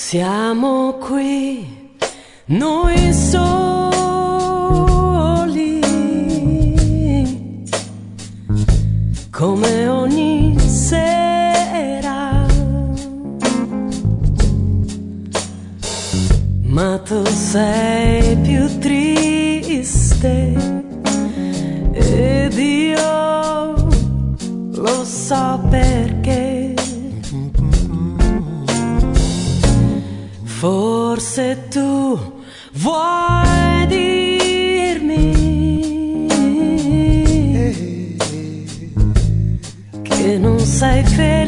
Siamo qui, noi soli, come ogni sera, ma tu sei più triste ed io lo so perché. Forse tu vuoi dirmi che non sei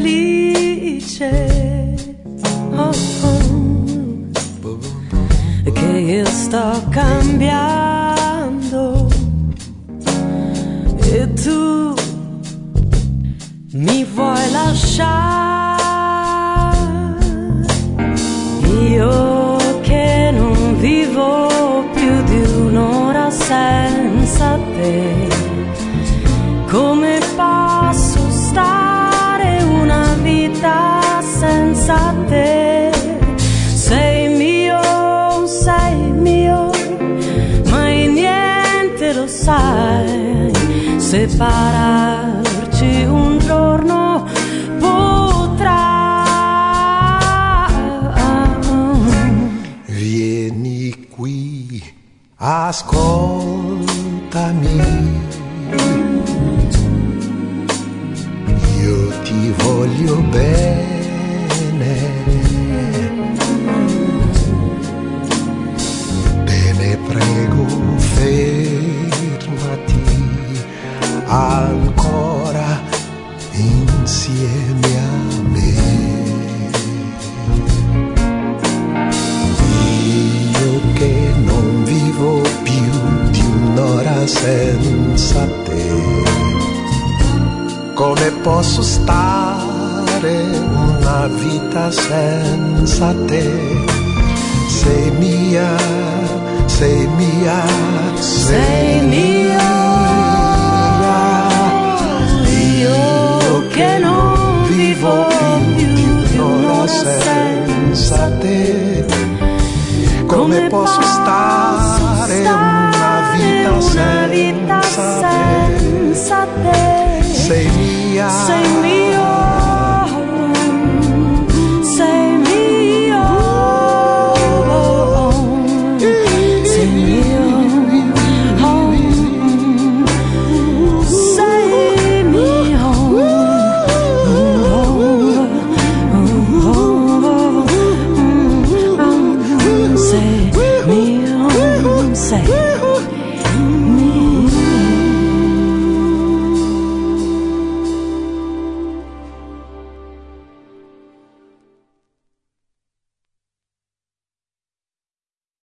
felice, oh, oh, che io sto cambiando e tu mi vuoi lasciare. Io che non vivo più di un'ora senza te, come posso stare una vita senza te? Sei mio, mai niente lo sai, separarci un giorno potrà. Vieni qui, ascoltami, io ti voglio bene, bene prego fermati ancora insieme a me. Che non vivo più di un'ora senza te, come posso stare una vita senza te? Sei mia, sei mia, sei mia. Io che non vivo più di un'ora senza te, come posso stare una vita senza te? Sei mia, sei mia.